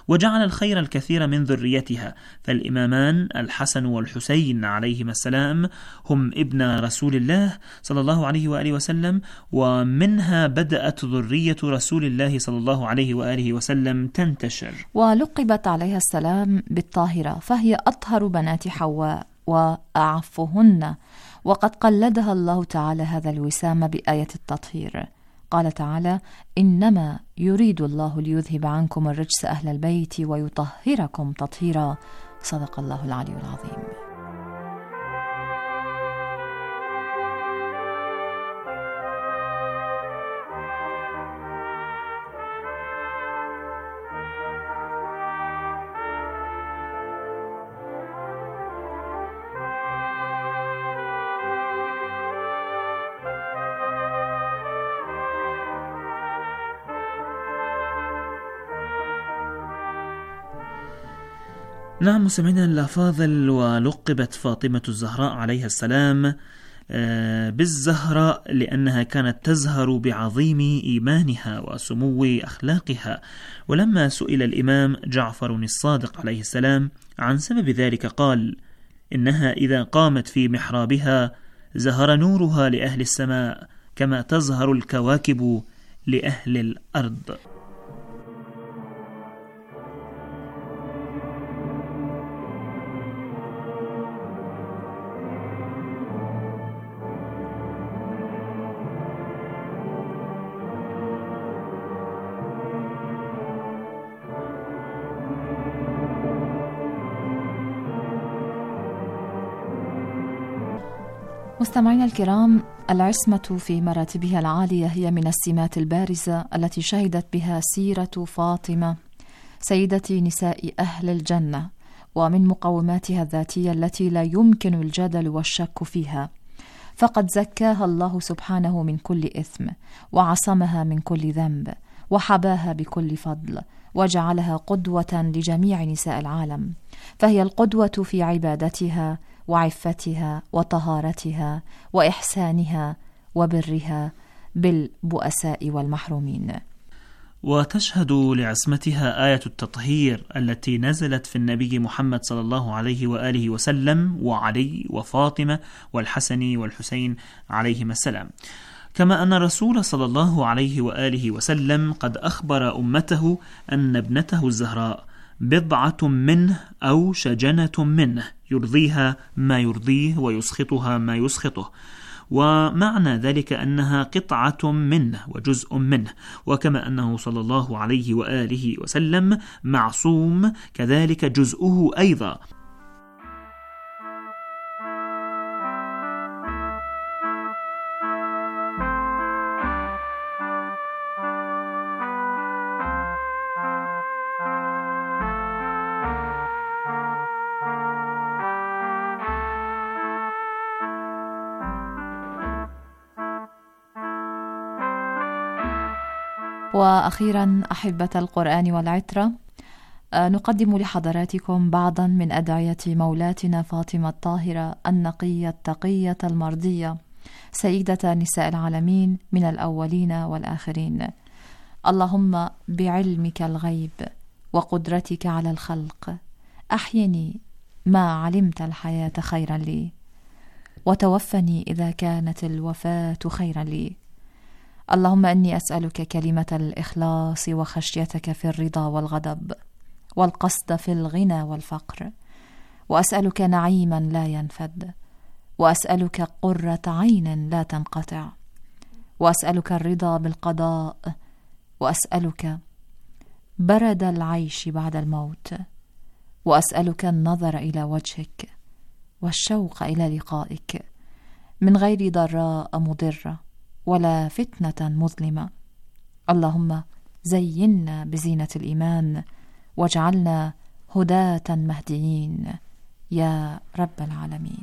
وجعل الخير الكثير من ذريتها، فالإمامان الحسن والحسين عليهما السلام هم ابن رسول الله صلى الله عليه وآله وسلم، ومنها بدأت ذرية رسول الله صلى الله عليه وآله وسلم تنتشر. ولقبت عليها السلام بالطاهرة، فهي أطهر بنات حواء وأعفهن، وقد قلدها الله تعالى هذا الوسام بآية التطهير. قال تعالى: إنما يريد الله ليذهب عنكم الرجس أهل البيت ويطهركم تطهيرا. صدق الله العلي العظيم. نعم مستمعينا الأفاضل، ولقبت فاطمة الزهراء عليها السلام بالزهراء لأنها كانت تزهر بعظيم إيمانها وسمو أخلاقها. ولما سئل الإمام جعفر الصادق عليه السلام عن سبب ذلك قال: إنها إذا قامت في محرابها زهر نورها لأهل السماء كما تزهر الكواكب لأهل الأرض. مستمعينا الكرام، العصمة في مراتبها العالية هي من السمات البارزة التي شهدت بها سيرة فاطمة سيدة نساء أهل الجنة، ومن مقوماتها الذاتية التي لا يمكن الجدل والشك فيها، فقد زكاها الله سبحانه من كل إثم، وعصمها من كل ذنب، وحباها بكل فضل، وجعلها قدوة لجميع نساء العالم، فهي القدوة في عبادتها وعفتها وطهارتها وإحسانها وبرها بالبؤساء والمحرومين. وتشهد لعصمتها آية التطهير التي نزلت في النبي محمد صلى الله عليه وآله وسلم وعلي وفاطمة والحسن والحسين عليهما السلام، كما أن الرسول صلى الله عليه وآله وسلم قد أخبر أمته أن ابنته الزهراء بضعة منه أو شجنة منه، يرضيها ما يرضيه ويسخطها ما يسخطه، ومعنى ذلك أنها قطعة منه وجزء منه، وكما أنه صلى الله عليه وآله وسلم معصوم كذلك جزءه أيضا. وأخيرا أحبة القرآن والعترة، نقدم لحضراتكم بعضا من أدعية مولاتنا فاطمة الطاهرة النقية التقية المرضية سيدة نساء العالمين من الأولين والآخرين. اللهم بعلمك الغيب وقدرتك على الخلق أحيني ما علمت الحياة خيرا لي، وتوفني إذا كانت الوفاة خيرا لي. اللهم إني أسألك كلمة الإخلاص وخشيتك في الرضا والغضب، والقصد في الغنى والفقر، وأسألك نعيما لا ينفد، وأسألك قرة عين لا تنقطع، وأسألك الرضا بالقضاء، وأسألك برد العيش بعد الموت، وأسألك النظر إلى وجهك والشوق إلى لقائك من غير ضراء مضرة ولا فتنة مظلمة. اللهم زينا بزينة الإيمان واجعلنا هداة مهديين يا رب العالمين.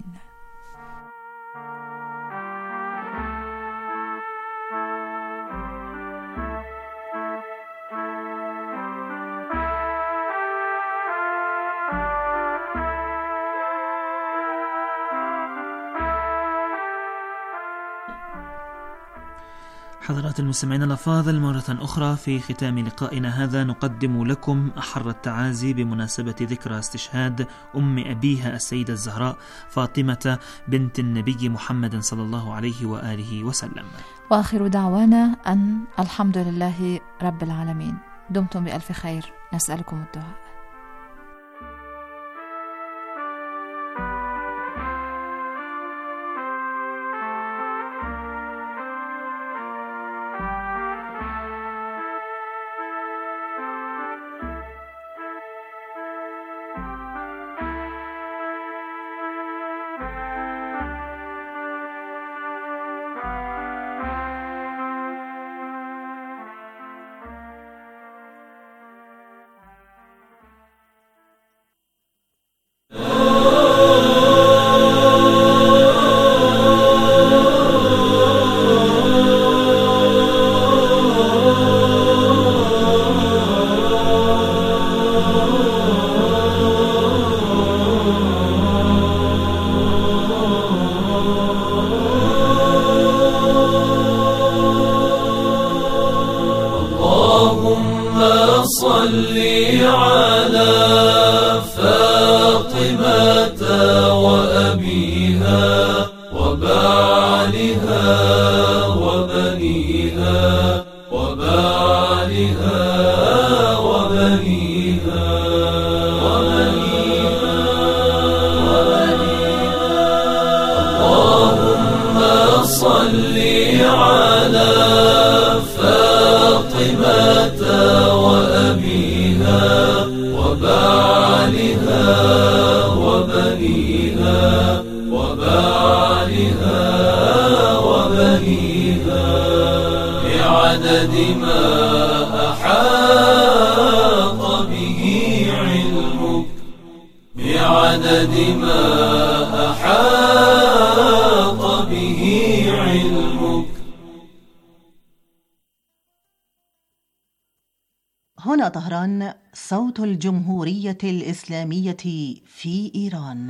حضرات المستمعين الأفاضل، مرة أخرى في ختام لقائنا هذا نقدم لكم أحر التعازي بمناسبة ذكرى استشهاد أم أبيها السيدة الزهراء فاطمة بنت النبي محمد صلى الله عليه وآله وسلم. وآخر دعوانا أن الحمد لله رب العالمين. دمتم بألف خير، نسألكم الدعاء. صل على فاطمة وأبيها وبعلها وبنيها وبعلها وبنيها اللهم صل على فاطمة وأبيها وبعلها وبنيها وبعلها وبنيها بعدد ما أحاط به علمك بعدد ما أحاط به علمك. هنا طهران، صوت الجمهورية الإسلامية في إيران.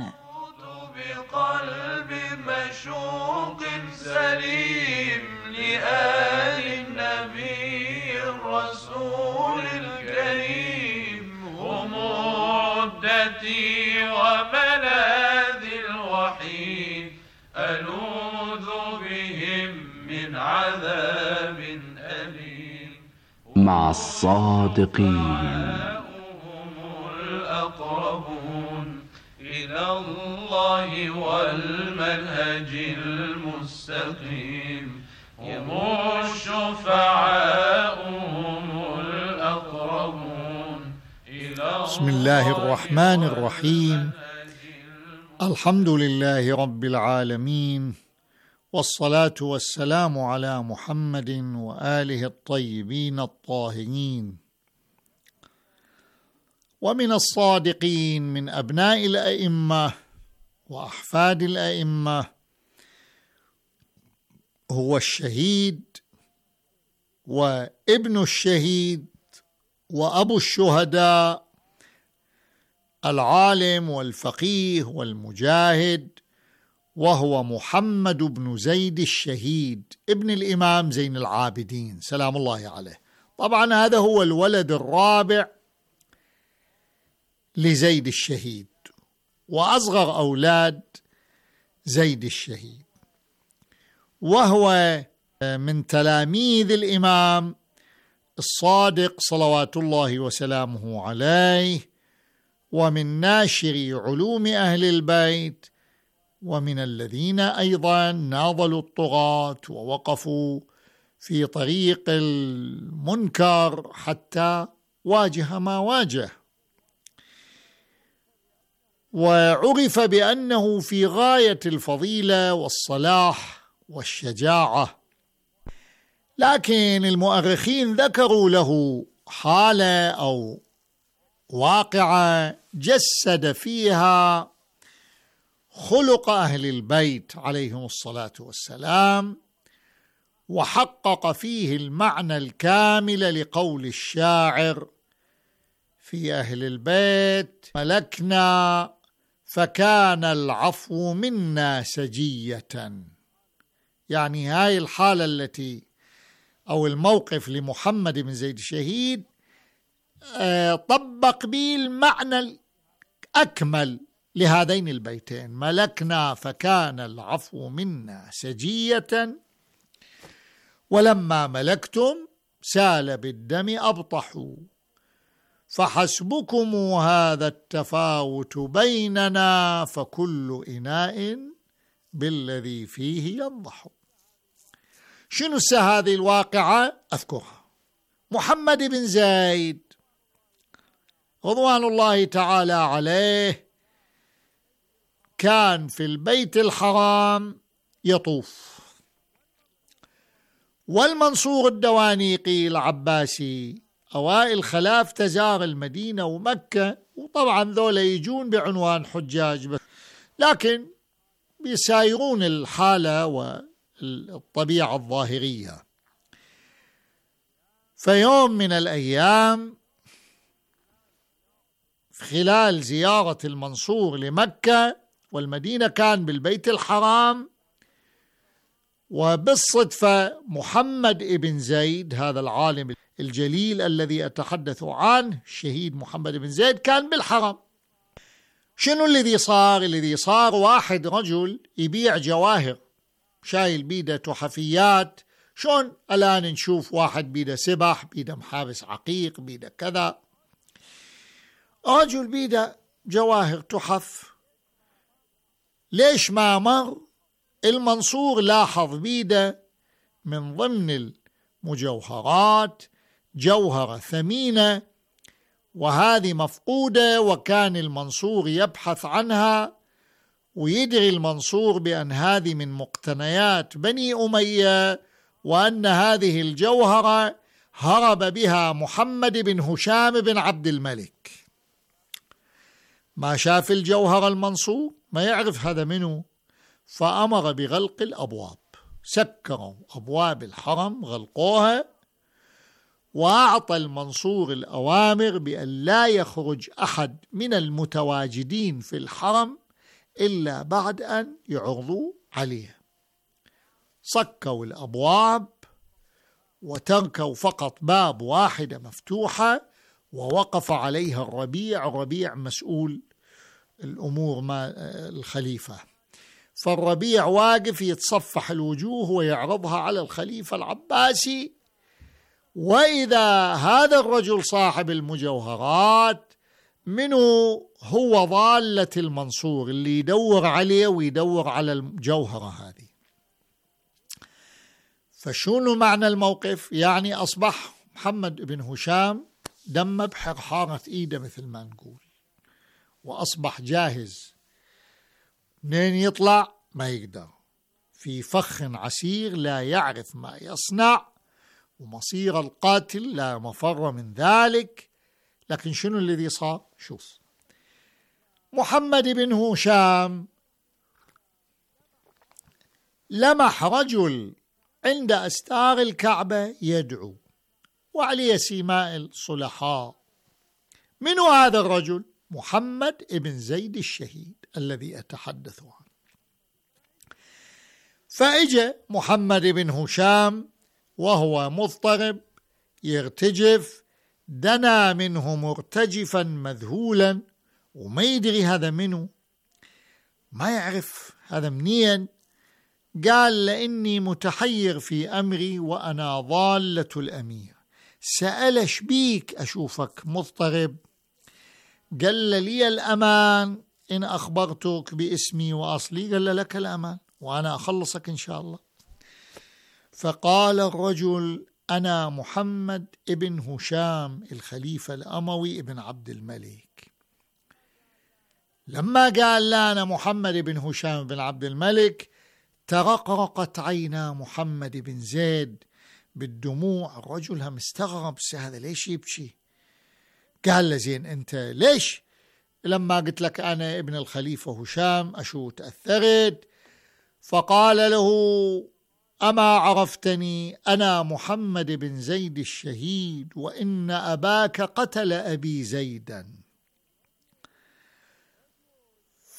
بقلب مشوق سليم لآل النبي الرسول الكريم، هم عدتي وملاذي الوحيد، ألوذ بهم من عذاب أليم. مع الصادقين الأقربون إلى الله والمنهج المستقيم، هم الشفعاء هم الأقربون إلى. بسم الله الرحمن الرحيم. الحمد لله رب العالمين، والصلاة والسلام على محمد وآله الطيبين الطاهرين. ومن الصادقين من أبناء الأئمة وأحفاد الأئمة هو الشهيد وابن الشهيد وأبو الشهداء، العالم والفقيه والمجاهد، وهو محمد بن زيد الشهيد ابن الإمام زين العابدين سلام الله عليه. طبعا هذا هو الولد الرابع لزيد الشهيد وأصغر أولاد زيد الشهيد، وهو من تلاميذ الإمام الصادق صلوات الله وسلامه عليه، ومن ناشر علوم أهل البيت، ومن الذين أيضا ناضلوا الطغاة ووقفوا في طريق المنكر حتى واجه ما واجه، وعرف بأنه في غاية الفضيلة والصلاح والشجاعة. لكن المؤرخين ذكروا له حالة أو واقعة جسد فيها خلق أهل البيت عليهم الصلاة والسلام، وحقق فيه المعنى الكامل لقول الشاعر في أهل البيت: ملكنا فكان العفو منا سجية. يعني هاي الحالة التي أو الموقف لمحمد بن زيد الشهيد طبق به المعنى الأكمل لهذين البيتين: ملكنا فكان العفو منا سجية، ولما ملكتم سال بالدم أبطحوا، فحسبكم هذا التفاوت بيننا، فكل إناء بالذي فيه ينضح. شنو هذه الواقعة؟ أذكرها. محمد بن زيد رضوان الله تعالى عليه كان في البيت الحرام يطوف، والمنصور الدوانيقي العباسي أوائل خلاف تزار المدينة ومكة، وطبعا ذولا يجون بعنوان حجاج بس، لكن بيسايرون الحالة والطبيعة الظاهرية. فيوم من الأيام خلال زيارة المنصور لمكة والمدينة كان بالبيت الحرام، وبالصدفة محمد بن زيد هذا العالم الجليل الذي أتحدث عنه الشهيد محمد بن زيد كان بالحرم. شنو الذي صار؟ الذي صار واحد رجل يبيع جواهر، شايل بيده تحفيات، شون الآن نشوف واحد بيده سبح، بيده محابس عقيق، بيده كذا، رجل بيده جواهر تحف. ليش ما مر المنصور لاحظ بيده من ضمن المجوهرات جوهرة ثمينة، وهذه مفقودة، وكان المنصور يبحث عنها، ويدري المنصور بأن هذه من مقتنيات بني أمية، وأن هذه الجوهرة هرب بها محمد بن هشام بن عبد الملك. ما شاف الجوهر المنصور، ما يعرف هذا منه، فأمر بغلق الأبواب، سكروا أبواب الحرم غلقوها، وأعطى المنصور الأوامر بأن لا يخرج أحد من المتواجدين في الحرم إلا بعد أن يعرضوا عليه. سكروا الأبواب وتركوا فقط باب واحدة مفتوحة، ووقف عليها الربيع مسؤول الأمور مع الخليفة. فالربيع واقف يتصفح الوجوه ويعرضها على الخليفة العباسي، وإذا هذا الرجل صاحب المجوهرات منه هو ضالة المنصور اللي يدور عليه ويدور على الجوهرة هذه. فشنو معنى الموقف؟ يعني أصبح محمد بن هشام دم بحرحارة إيده مثل ما نقول، وأصبح جاهز، منين يطلع ما يقدر، في فخ عسير لا يعرف ما يصنع، ومصير القاتل لا مفر من ذلك. لكن شنو الذي صار؟ شوف، محمد بن هشام لمح رجل عند أستار الكعبة يدعو وعليه سيماء الصلحاء. من هذا الرجل؟ محمد بن زيد الشهيد الذي أتحدث عنه. فإجا محمد بن هشام وهو مضطرب يرتجف، دنا منه مرتجفا مذهولا، وما يدري هذا منه، ما يعرف هذا منين. قال: لإني متحير في أمري وأنا ضالة الأمير. سأل: شبيك أشوفك مضطرب؟ قال: لي الأمان إن أخبرتك باسمي وأصلي. قال: لك الأمان وأنا أخلصك إن شاء الله. فقال الرجل: أنا محمد ابن هشام الخليفة الأموي ابن عبد الملك. لما قال: لا أنا محمد بن هشام بن عبد الملك، ترقرقت عينا محمد بن زيد بالدموع. الرجل هم استغرب، هذا ليش يبكي؟ قال له: زين أنت ليش لما قلت لك أنا ابن الخليفة هشام أشو تأثرت؟ فقال له: أما عرفتني؟ أنا محمد بن زيد الشهيد، وإن أباك قتل أبي زيدا.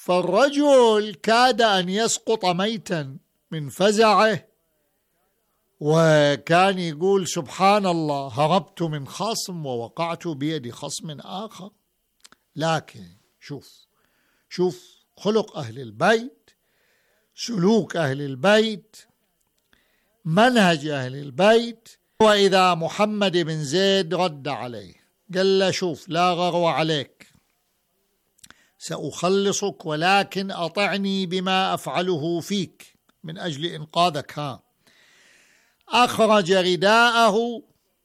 فالرجل كاد أن يسقط ميتا من فزعه، وكان يقول سبحان الله هربت من خصم ووقعت بيد خصم آخر. لكن شوف خلق أهل البيت، سلوك أهل البيت، منهج أهل البيت. وإذا محمد بن زيد رد عليه قال له شوف لا غرو عليك، سأخلصك ولكن أطعني بما أفعله فيك من أجل إنقاذك. أخرج رداءه،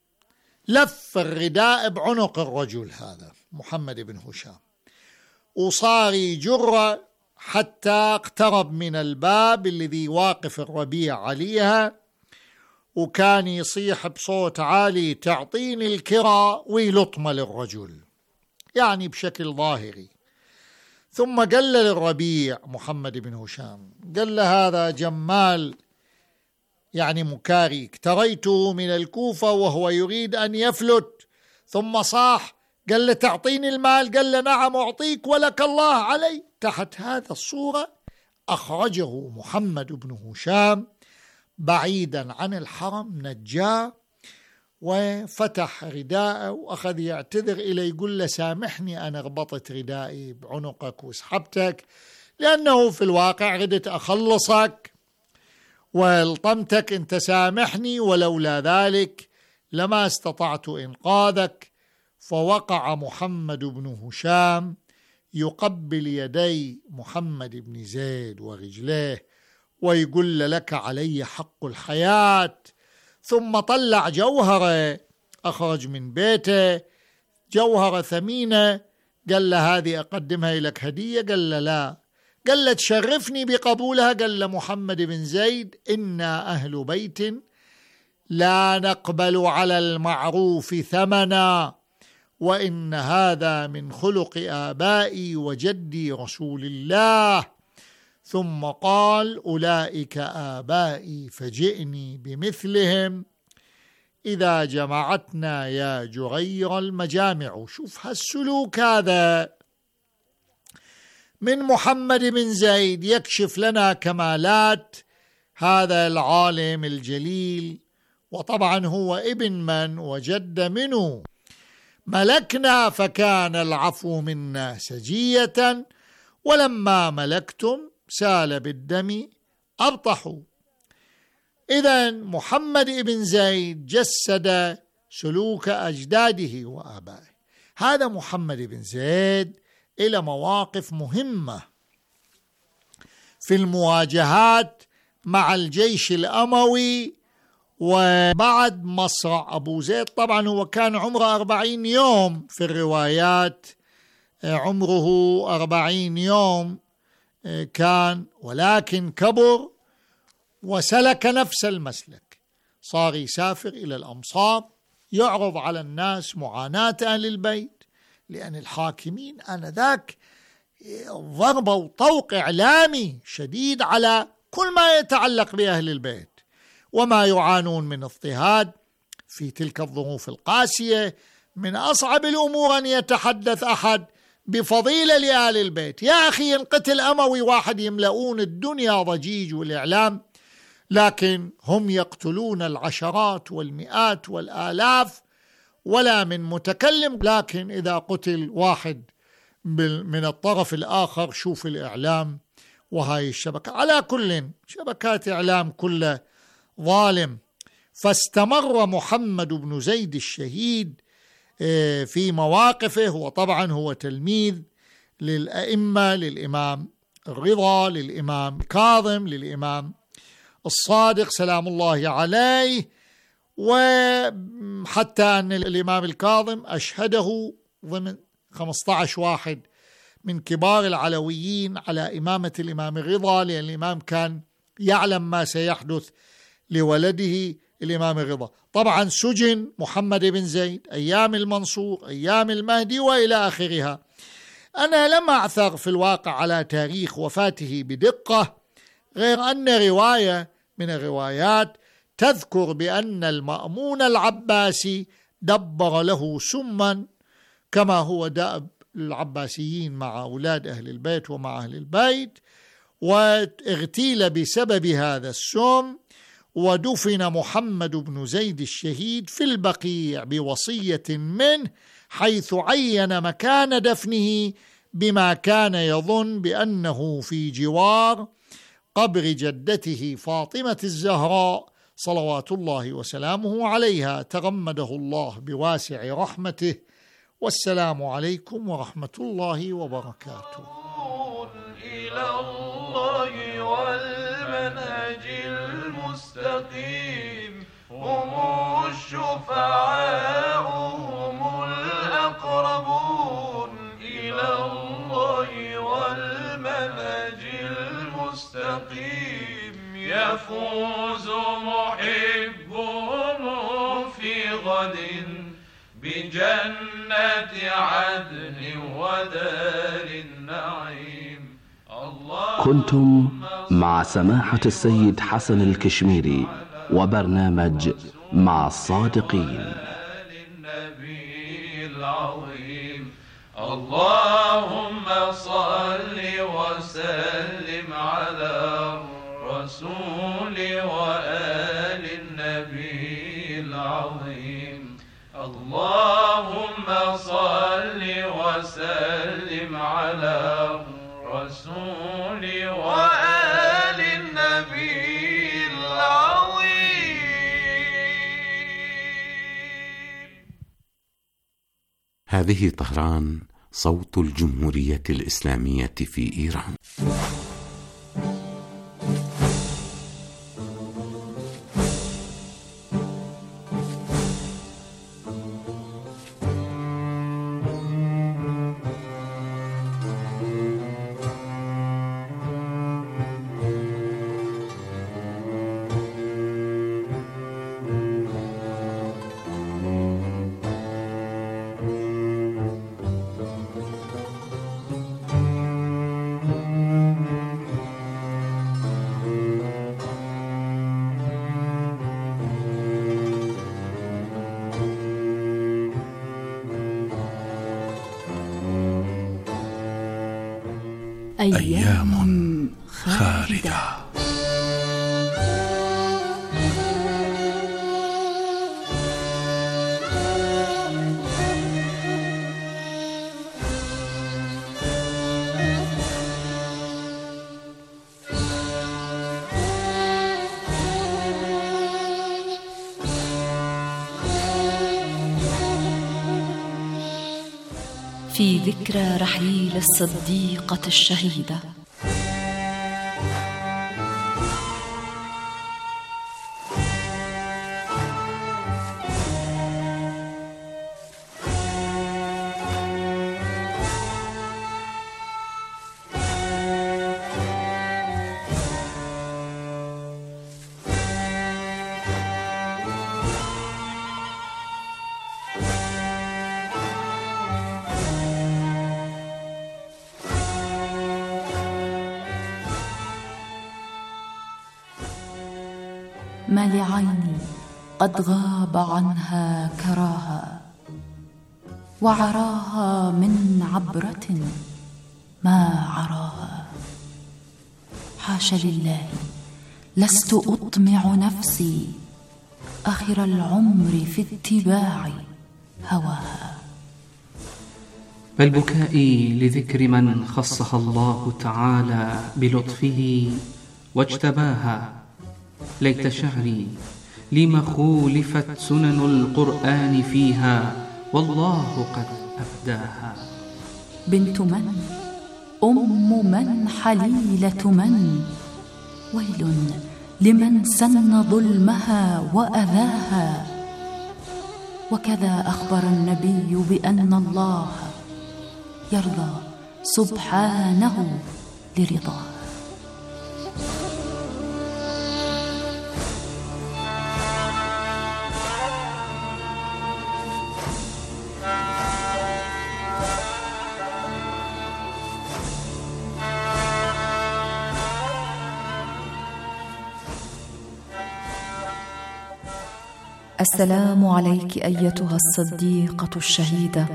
لف الرداء بعنق الرجل هذا محمد بن هشام، وصار يجر حتى اقترب من الباب الذي واقف الربيع عليها، وكان يصيح بصوت عالي تعطيني الكرى ويلطم للرجل، يعني بشكل ظاهري. ثم قال للربيع محمد بن هشام، قال له هذا جمال يعني مكاري اكتريته من الكوفة وهو يريد أن يفلت، ثم صاح قال له تعطيني المال، قال له نعم أعطيك ولك الله علي. تحت هذا الصورة أخرجه محمد بن هشام بعيدا عن الحرم، نجاه وفتح رداءه وأخذ يعتذر إليه، يقول له سامحني أنا ربطت ردائي بعنقك وسحبتك، لأنه في الواقع ردت أخلصك والطمتك، أنت سامحني، ولولا ذلك لما استطعت إنقاذك. فوقع محمد بن هشام يقبل يدي محمد بن زيد ورجليه ويقول لك علي حق الحياة. ثم طلع جوهرة، أخرج من بيته جوهرة ثمينة، قال له هذه أقدمها لك هدية، قال له لا، قال له تشرفني بقبولها، قال له محمد بن زيد إنا أهل بيت لا نقبل على المعروف ثمنا، وإن هذا من خلق آبائي وجدي رسول الله. ثم قال أولئك آبائي فجئني بمثلهم إذا جمعتنا يا جرير المجامع. شوف هالسلوك هذا من محمد بن زيد يكشف لنا كمالات هذا العالم الجليل، وطبعا هو ابن من وجد منه. ملكنا فكان العفو منا سجية، ولما ملكتم سال بالدم أبطحوا. إذن محمد بن زيد جسد سلوك أجداده وآبائه. هذا محمد بن زيد إلى مواقف مهمة في المواجهات مع الجيش الأموي وبعد مصرع أبو زيد. طبعا هو كان عمره 40 يوم في الروايات، عمره 40 يوم كان، ولكن كبر وسلك نفس المسلك، صار يسافر إلى الأمصار يعرض على الناس معاناة أهل البيت، لأن الحاكمين آنذاك ضربوا وطوق إعلامي شديد على كل ما يتعلق بأهل البيت وما يعانون من اضطهاد في تلك الظروف القاسية. من أصعب الأمور أن يتحدث أحد بفضيلة لآل البيت. يا أخي ينقتل أموي واحد يملؤون الدنيا ضجيج والإعلام، لكن هم يقتلون العشرات والمئات والآلاف ولا من متكلم. لكن إذا قتل واحد من الطرف الآخر شوف الإعلام وهاي الشبكة، على كل شبكات إعلام كله ظالم. فاستمر محمد بن زيد الشهيد في مواقفه، وطبعا هو تلميذ للأئمة، للإمام الرضا، للإمام كاظم، للإمام الصادق سلام الله عليه، وحتى أن الإمام الكاظم أشهده ضمن 15 واحد من كبار العلويين على إمامة الإمام الرضا، لأن الإمام كان يعلم ما سيحدث لولده الإمام الرضا. طبعا سجن محمد بن زيد أيام المنصور، أيام المهدي وإلى آخرها. أنا لم أعثر في الواقع على تاريخ وفاته بدقة، غير أن رواية من الروايات تذكر بأن المأمون العباسي دبر له سما كما هو دأب العباسيين مع أولاد أهل البيت ومع أهل البيت، واغتيل بسبب هذا السم، ودفن محمد بن زيد الشهيد في البقيع بوصية منه، حيث عين مكان دفنه بما كان يظن بأنه في جوار قبر جدته فاطمة الزهراء صلوات الله وسلامه عليها، تغمده الله بواسع رحمته. والسلام عليكم ورحمة الله وبركاته. إلى الله والمنهج المستقيم، هم الشفعاء هم الأقربون. إلى الله والمنهج المستقيم، يفوز محبهم في غد بجنة عدن ودار النعيم. كنتم مع سماحة السيد حسن الكشميري وبرنامج مع الصادقين. النبي العظيم، اللهم صل وسلم على الرسول وآل النبي العظيم. اللهم صل وسلم على الرسول وآل النبي العظيم. هذه طهران، صوت الجمهورية الإسلامية في إيران. أيام خالدة. في ذكرى رحيل الصديقة الشهيدة. ما لعيني قد غاب عنها كراها، وعراها من عبرة ما عراها. حاش لله، لست أطمع نفسي آخر العمر في اتباع هواها. بل بكائي لذكر من خصها الله تعالى بلطفه واجتباها. ليت شعري لما خولفت سنن القرآن فيها، والله قد أبداها. بنت من؟ أم من؟ حليلة من؟ ويل لمن سن ظلمها وأذاها. وكذا أخبر النبي بأن الله يرضى سبحانه لرضاه. السلام عليك أيتها الصديقة الشهيدة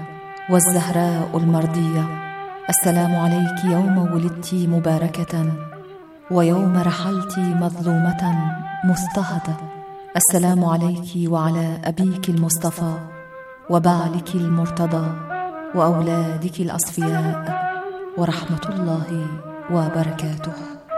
والزهراء المرضية. السلام عليك يوم ولدت مباركة، ويوم رحلت مظلومة مضطهدة. السلام عليك وعلى أبيك المصطفى وبعلك المرتضى وأولادك الأصفياء ورحمة الله وبركاته.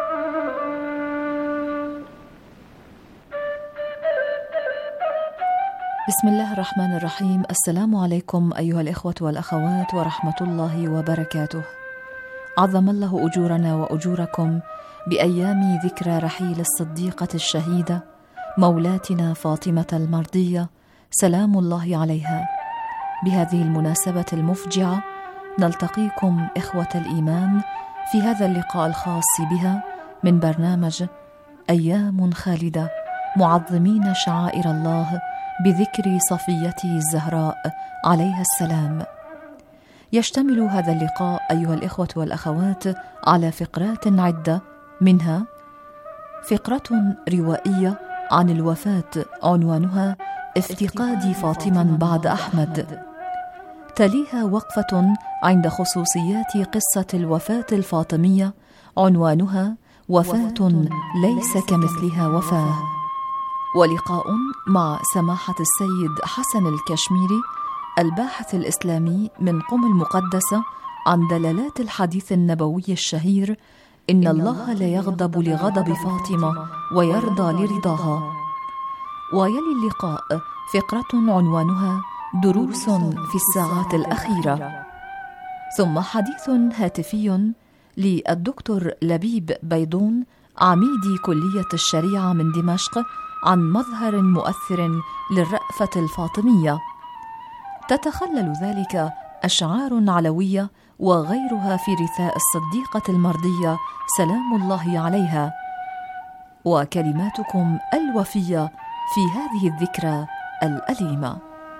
بسم الله الرحمن الرحيم. السلام عليكم أيها الإخوة والأخوات ورحمة الله وبركاته. عظم الله أجورنا وأجوركم بأيام ذكرى رحيل الصديقة الشهيدة مولاتنا فاطمة المرضية سلام الله عليها. بهذه المناسبة المفجعة نلتقيكم إخوة الإيمان في هذا اللقاء الخاص بها من برنامج أيام خالدة، معظمين شعائر الله بذكر صفيته الزهراء عليها السلام. يشتمل هذا اللقاء أيها الإخوة والأخوات على فقرات عدة، منها فقرة روائية عن الوفاة عنوانها افتقادي فاطمة بعد أحمد، تليها وقفة عند خصوصيات قصة الوفاة الفاطمية عنوانها وفاة ليس كمثلها وفاة، ولقاء مع سماحة السيد حسن الكشميري الباحث الإسلامي من قم المقدسة عن دلالات الحديث النبوي الشهير إن الله لا يغضب لغضب فاطمة ويرضى لرضاها. ويلي اللقاء فقرة عنوانها دروس في الساعات الأخيرة، ثم حديث هاتفي للدكتور لبيب بيضون عميد كلية الشريعة من دمشق عن مظهر مؤثر للرأفة الفاطمية، تتخلل ذلك أشعار علوية وغيرها في رثاء الصديقة المرضية سلام الله عليها، وكلماتكم الوفية في هذه الذكرى الأليمة.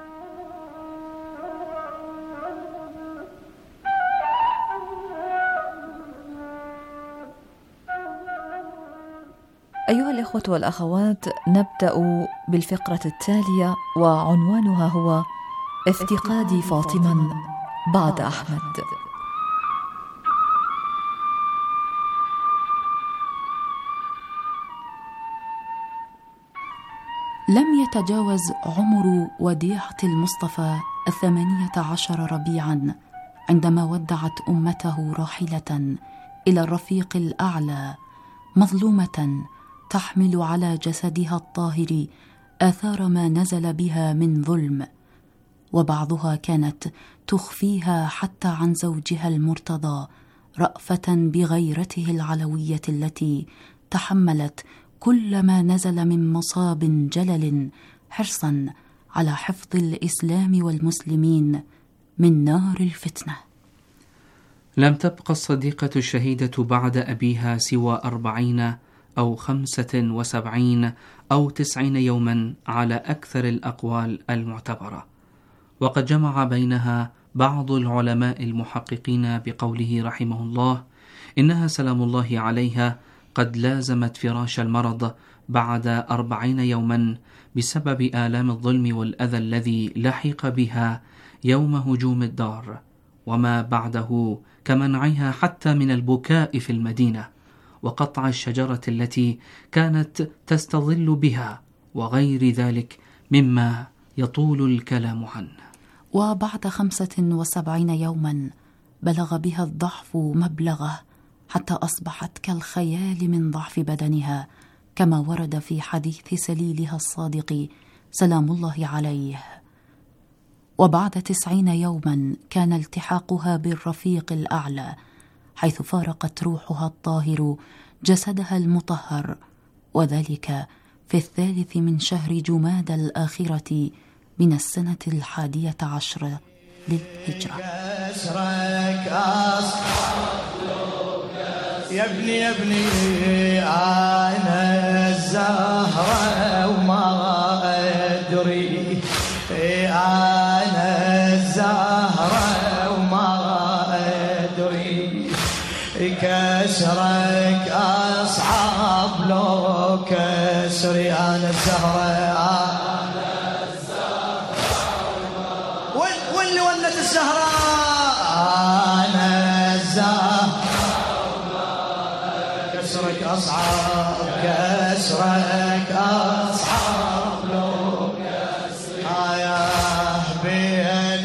أيها الإخوة والأخوات، نبدأ بالفقرة التالية وعنوانها هو افتقادي فاطمة بعد أحمد. لم يتجاوز عمر وديعة المصطفى 18 ربيعا عندما ودعت أمته راحلة إلى الرفيق الأعلى مظلومة تحمل على جسدها الطاهر آثار ما نزل بها من ظلم، وبعضها كانت تخفيها حتى عن زوجها المرتضى رأفة بغيرته العلوية التي تحملت كل ما نزل من مصاب جلل حرصا على حفظ الإسلام والمسلمين من نار الفتنة. لم تبقى الصديقة الشهيدة بعد أبيها سوى 40 أو 75 أو 90 يوما على أكثر الأقوال المعتبرة، وقد جمع بينها بعض العلماء المحققين بقوله رحمه الله إنها سلام الله عليها قد لازمت فراش المرض بعد 40 يوما بسبب آلام الظلم والأذى الذي لحق بها يوم هجوم الدار، وما بعده كمنعها حتى من البكاء في المدينة وقطع الشجرة التي كانت تستظل بها وغير ذلك مما يطول الكلام عنه. وبعد 75 يوما بلغ بها الضعف مبلغه حتى أصبحت كالخيال من ضعف بدنها، كما ورد في حديث سليلها الصادق سلام الله عليه. وبعد 90 يوما كان التحاقها بالرفيق الأعلى، حيث فارقت روحها الطاهر جسدها المطهر، وذلك في 3 من شهر جمادى الآخرة من السنة 11 للهجرة. يا ابني أنا الزهرة وما أدري، أنا الزهرة وما أدري، كسرك أصعب لو كسري. أنا الزهرة واللي ولت الزهرة أنا الزهرة كسرك أصعب كسرك أصعب لو كسرك بين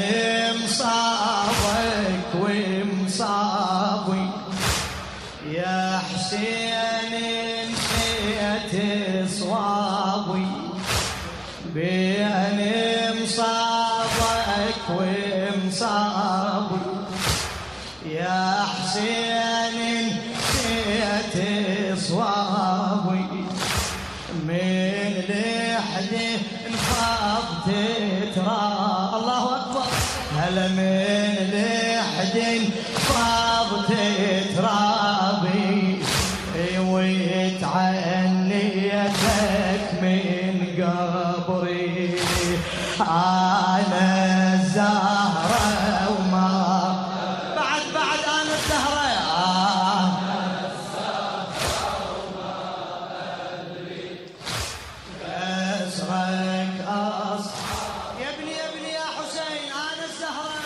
مصابك ومصابي يا حسين نسيت صوابي بين مصابك ومصابي يا حسين نسيت صوابي من لحدي انفضت ترى الله أكبر هلا من لحدي انفضت ترابي وتعنيتك من قبري أنا الزهرة وما بعد أنا الزهرة كسرك أصحاب يا ابني يا حسين أنا الزهرة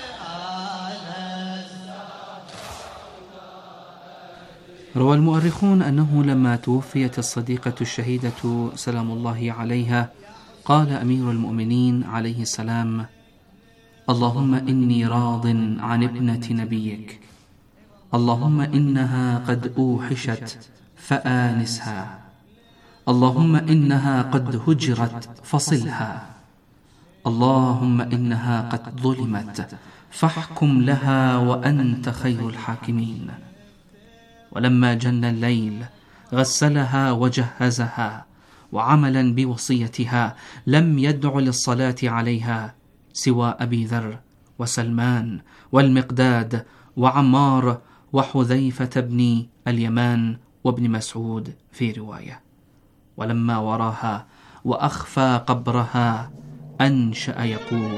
روى المؤرخون أنه لما توفيت الصديقة الشهيدة سلام الله عليها قال أمير المؤمنين عليه السلام: اللهم إني راض عن ابنة نبيك، اللهم إنها قد أوحشت فآنسها، اللهم إنها قد هجرت فصلها، اللهم إنها قد ظلمت فاحكم لها وأنت خير الحاكمين. ولما جن الليل غسلها وجهزها، وعملا بوصيتها لم يدع للصلاة عليها سوى أبي ذر وسلمان والمقداد وعمار وحذيفة بن اليمان وابن مسعود في رواية. ولما وراها وأخفى قبرها أنشأ يقول: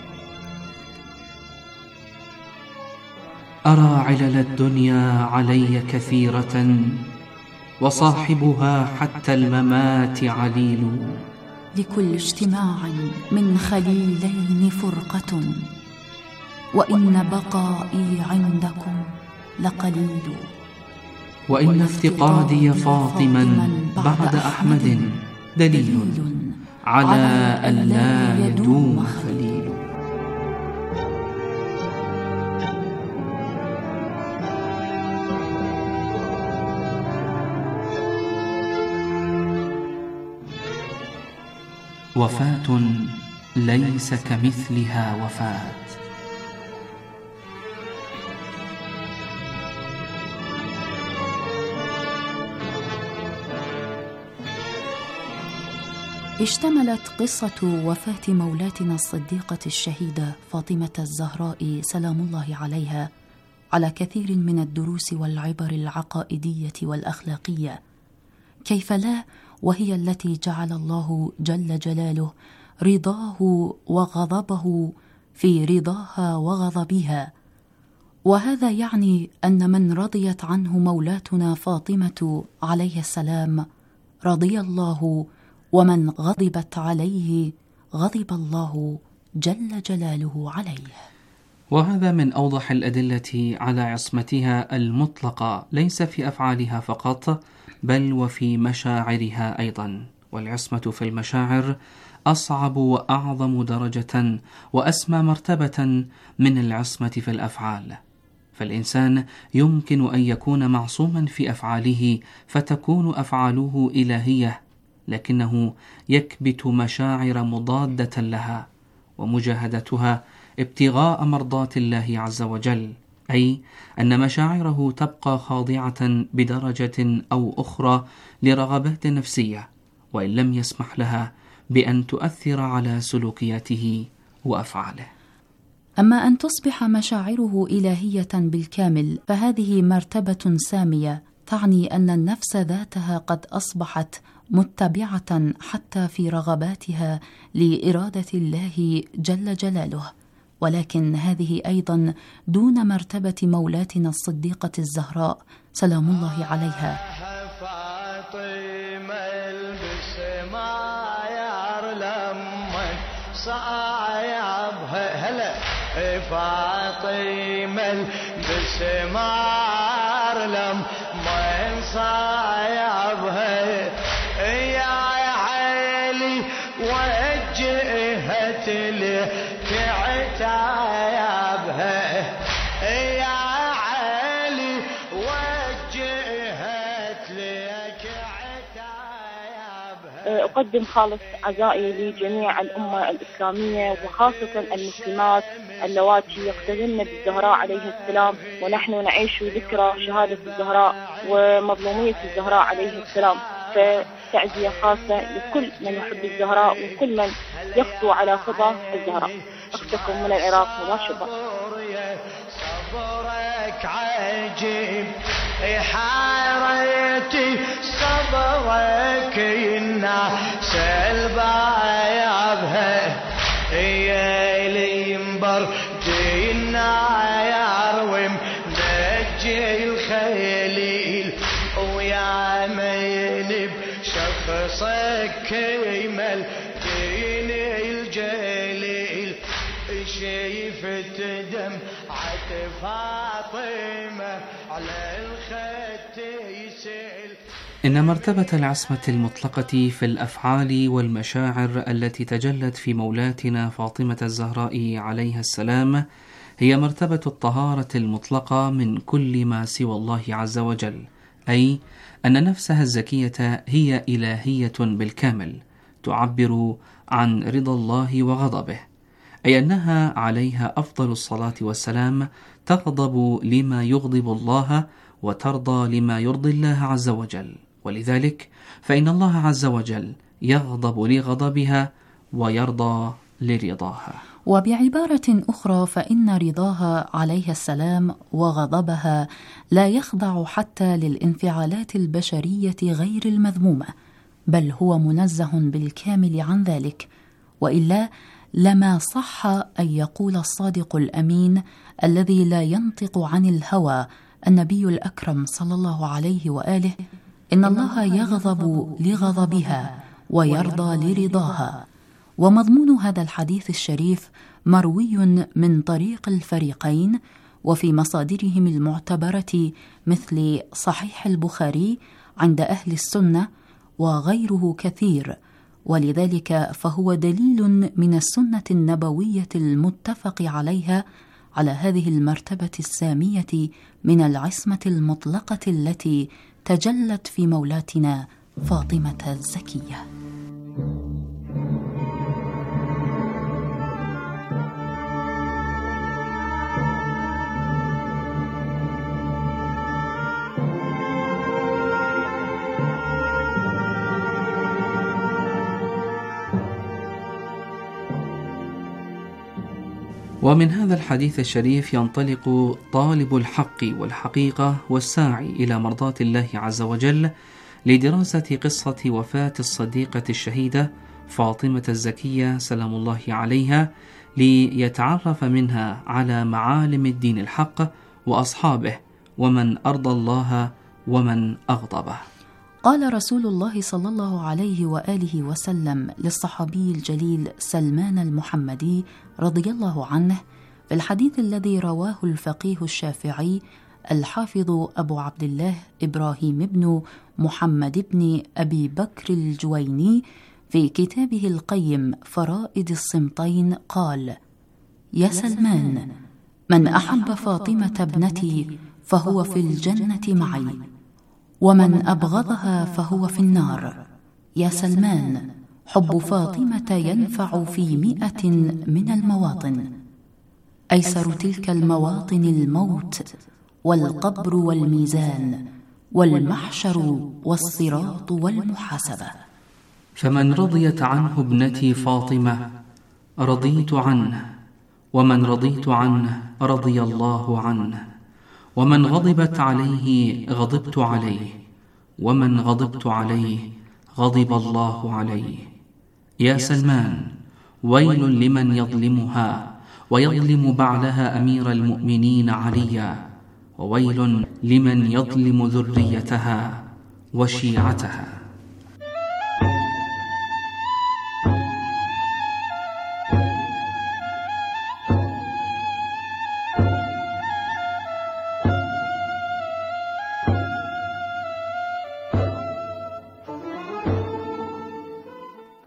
أرى علل الدنيا علي كثيرة، وصاحبها حتى الممات عليل. لكل اجتماع من خليلين فرقة، وإن بقائي عندكم لقليل. وإن افتقادي فاطما بعد أحمد دليل على أن لا يدوم خليل. وفاة ليس كمثلها وفاة. اشتملت قصة وفاة مولاتنا الصديقة الشهيدة فاطمة الزهراء سلام الله عليها على كثير من الدروس والعبر العقائدية والأخلاقية، كيف لا وهي التي جعل الله جل جلاله رضاه وغضبه في رضاها وغضبها. وهذا يعني أن من رضيت عنه مولاتنا فاطمة عليه السلام رضي الله، ومن غضبت عليه غضب الله جل جلاله عليه. وهذا من أوضح الأدلة على عصمتها المطلقة، ليس في أفعالها فقط بل وفي مشاعرها أيضا. والعصمة في المشاعر أصعب وأعظم درجة وأسمى مرتبة من العصمة في الأفعال. فالإنسان يمكن أن يكون معصوما في أفعاله فتكون أفعاله إلهية، لكنه يكبت مشاعر مضادة لها، ومجاهدتها ابتغاء مرضات الله عز وجل، أي أن مشاعره تبقى خاضعة بدرجة أو أخرى لرغبات نفسية، وإن لم يسمح لها بأن تؤثر على سلوكياته وأفعاله. أما أن تصبح مشاعره إلهية بالكامل فهذه مرتبة سامية، تعني أن النفس ذاتها قد أصبحت متبعة حتى في رغباتها لإرادة الله جل جلاله. ولكن هذه أيضا دون مرتبة مولاتنا الصديقة الزهراء سلام الله عليها. فاطمة البس ماير لما صايبها هلا فاطمة البس ماير لما صايبها يا علي وجهت لك عتابها يا علي وجهت لك عتابها. أقدم خالص عزائي لجميع الأمة الإسلامية وخاصة المسلمات اللواتي يقتدن بالزهراء عليه السلام، ونحن نعيش ذكرى شهادة الزهراء ومظلومية الزهراء عليه السلام، فتعزية خاصة لكل من يحب الزهراء وكل من يخطو على خطى الزهراء. أختكم من العراق مباشرة. صبرك عجيب حارتي صبرك الناس البايبها يا لي مبردينا يروم نجي الخليل ويا ميل بشخصك يمل دين الجليل شيفت دم فاطمة على الخد يسيل. إن مرتبة العصمة المطلقة في الأفعال والمشاعر التي تجلت في مولاتنا فاطمة الزهراء عليها السلام هي مرتبة الطهارة المطلقة من كل ما سوى الله عز وجل، أي أن نفسها الزكية هي إلهية بالكامل، تعبر عن رضا الله وغضبه، أي أنها عليها أفضل الصلاة والسلام تغضب لما يغضب الله وترضى لما يرضي الله عز وجل، ولذلك فإن الله عز وجل يغضب لغضبها ويرضى لرضاها. وبعبارة أخرى فإن رضاها عليها السلام وغضبها لا يخضع حتى للانفعالات البشرية غير المذمومة، بل هو منزه بالكامل عن ذلك، وإلا لما صح أن يقول الصادق الأمين الذي لا ينطق عن الهوى النبي الأكرم صلى الله عليه وآله: إن الله يغضب لغضبها ويرضى لرضاها. ومضمون هذا الحديث الشريف مروي من طريق الفريقين وفي مصادرهم المعتبرة مثل صحيح البخاري عند أهل السنة وغيره كثير، ولذلك فهو دليل من السنة النبوية المتفق عليها على هذه المرتبة السامية من العصمة المطلقة التي تجلت في مولاتنا فاطمة الزكية. ومن هذا الحديث الشريف ينطلق طالب الحق والحقيقة والساعي إلى مرضاة الله عز وجل لدراسة قصة وفاة الصديقة الشهيدة فاطمة الزكية سلام الله عليها، ليتعرف منها على معالم الدين الحق وأصحابه ومن أرضى الله ومن أغضبه. قال رسول الله صلى الله عليه وآله وسلم للصحابي الجليل سلمان المحمدي رضي الله عنه في الحديث الذي رواه الفقيه الشافعي الحافظ أبو عبد الله إبراهيم بن محمد بن أبي بكر الجويني في كتابه القيم فرائد الصمتين قال: يا سلمان، من أحب فاطمة ابنتي فهو في الجنة معي، ومن أبغضها فهو في النار. يا سلمان، حب فاطمة ينفع في 100 من المواطن، أيسر تلك المواطن الموت والقبر والميزان والمحشر والصراط والمحاسبة. فمن رضيت عنه ابنتي فاطمة رضيت عنه، ومن رضيت عنه رضي الله عنه، ومن غضبت عليه غضبت عليه، ومن غضبت عليه غضب الله عليه. يا سلمان، ويل لمن يظلمها ويظلم بعلها أمير المؤمنين عليا، وويل لمن يظلم ذريتها وشيعتها.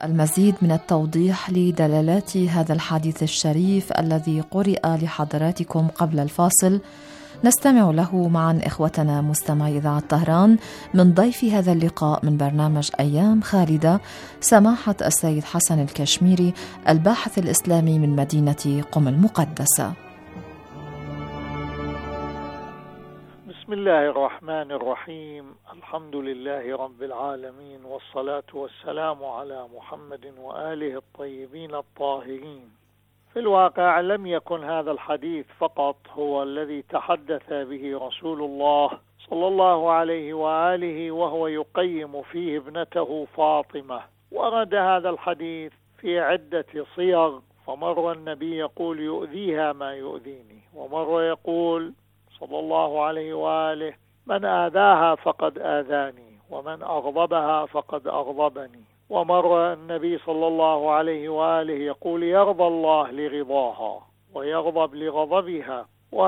المزيد من التوضيح لدلالات هذا الحديث الشريف الذي قرئ لحضراتكم قبل الفاصل نستمع له معا إخوتنا مستمعي إذاعة طهران من ضيف هذا اللقاء من برنامج أيام خالدة سماحة السيد حسن الكشميري الباحث الإسلامي من مدينة قم المقدسة. بسم الله الرحمن الرحيم. الحمد لله رب العالمين، والصلاة والسلام على محمد وآله الطيبين الطاهرين. في الواقع لم يكن هذا الحديث فقط هو الذي تحدث به رسول الله صلى الله عليه وآله وهو يقيم فيه ابنته فاطمة. ورد هذا الحديث في عدة صيغ، فمر النبي يقول يؤذيها ما يؤذيني، ومر يقول صلى الله عليه وآله من آذاها فقد آذاني، ومن أغضبها فقد أغضبني. ومر النبي صلى الله عليه وآله يقول يرضى الله لرضاها ويغضب لغضبها.